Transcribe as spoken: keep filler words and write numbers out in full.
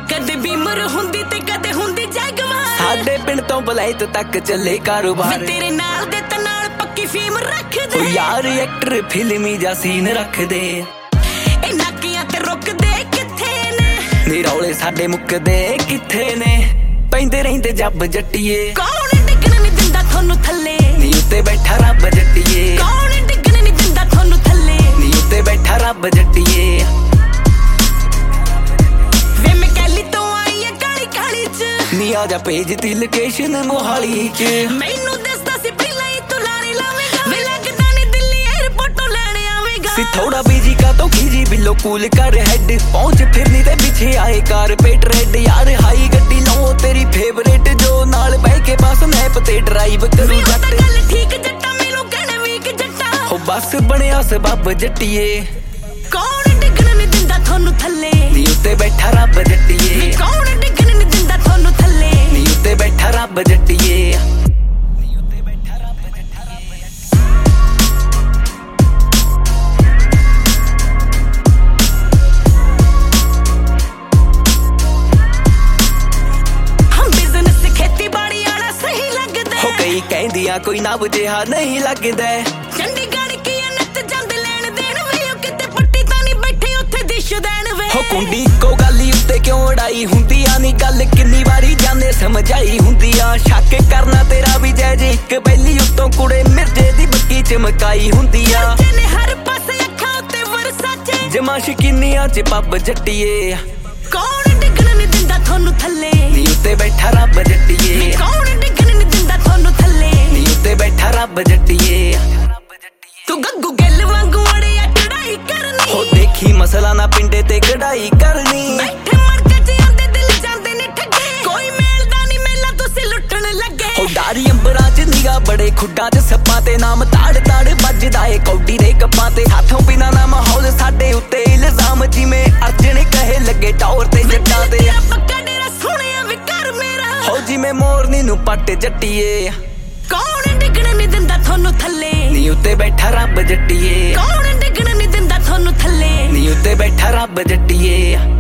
कदे बीमर हुंदी ते कदे हुंदी जगवा साडे पिंड तो बलायत तक चले कारोबार तेरे नाल दे ते नाल पक्की फीम रख दे ओ यार एक्टर फिल्मी जा सीन रख दे ए नाकियां ते रुक दे किथे ने नी रौले साडे मुकदे किथे ने पैंदे रहिंदे जब जट्टिए कौन डिगण नहीं दिंदा थानू थल्ले नी उत्ते बैठा रब जट्टिए कौन डिगण नहीं दिंदा थानू थल्ले नी उत्ते बैठा रब जट्टिए वे मैं कहली तो आई है काली काली च नी आजा भेज दी लोकेशन मोहाली च मैनू दसदा सी पहला ही तू लारे लावेगा वे लगदा नहीं दिल्ली एयरपोर्टों लेने आवेगा सी थोड़ा बिजी का तो खीजी बिलो कूल कर हेड पहुंच फिरनी ते पीछे आए कारपेट रेड यार हाई गड्डी लो तेरी फेवरेट जो नाल बह के बस नैप ते ड्राइव करू जट गल ठीक जट्टा मैनू कहने वीक जट्टा हो बस बनया सबब जट्टिए कौन डिगण नहीं दिंदा थानू थल्ले नी उत्ते बैठा रब जट्टिए कौन डिगण नहीं दिंदा थानू थल्ले नी उत्ते बैठा रब जट्टिए कहंदियां कोई नव जिहा नहीं लगदा चंडीगढ़ की नत जांदे लेन देन वे किते पट्टी तां नहीं बैठे उत्थे दिश देन वे हो कुंडी को गाली उत्ते क्यों उड़ाई हुंदी आ नी गल किन्नी वारी जाने समझाई हुंदी आ शक करना तेरा भी जय जे एक बैली उत्तों कुड़े मिर्जे दी बक्की चमकाई हुंदी आ ने हर पासे अखां उत्ते वरसा च जमा शकीनियां च पब जट्टिए कौन डिगण नहीं दिंदा थानू थल्ले नी उत्ते बैठा रब जट्टिए कौन डिगण नहीं दिंदा थानू थल्ले नी उत्ते बैठा रब जट्टिए तू गग्गू गिल वांगू अड़िया चढ़ाई करनी हो देखी मसला ना पिंडे ते कढ़ाई करनी बैठे मरके च आंदे दिल जांदे ने ठगे कोई मेलदा नहीं मेला तुसी लुटण लगे हो डारी अंबरां च निगा बड़े खुड्डां च सप्पां ते नाम ताड़ ताड़ ਵੱਜਦਾ ਏ ਕੌਡੀ ਦੇ ਕੱਪਾਂ ਤੇ ਹੱਥੋਂ ਬਿਨਾ ਨਾ ਮਾਹੌਲ ਸਾਡੇ ਉੱਤੇ ਇਲਜ਼ਾਮ ਜਿਵੇਂ ਅਰਜਣੇ ਕਹੇ ਲੱਗੇ ਟੌਰ ਤੇ ਜੱਟਾਂ ਤੇ ਪੱਕਾ ਡੇਰਾ ਸੁਣਿਆ ਵੀ ਕਰ ਮੇਰਾ ਹੋ ਜਿਵੇਂ ਮੋਰਨੀ ਨੂੰ ਪੱਟ ਜੱਟੀਏ ਕੌਣ ਡਿਗਣ ਨਹੀਂ ਦਿੰਦਾ ਤੁਹਾਨੂੰ ਥੱਲੇ ਨੀ ਉੱਤੇ ਬੈਠਾ ਰੱਬ ਜੱਟੀਏ ਕੌਣ ਡਿਗਣ ਨਹੀਂ ਦਿੰਦਾ ਤੁਹਾਨੂੰ ਥੱਲੇ ਨੀ ਉੱਤੇ ਬੈਠਾ ਰੱਬ ਜੱਟੀਏ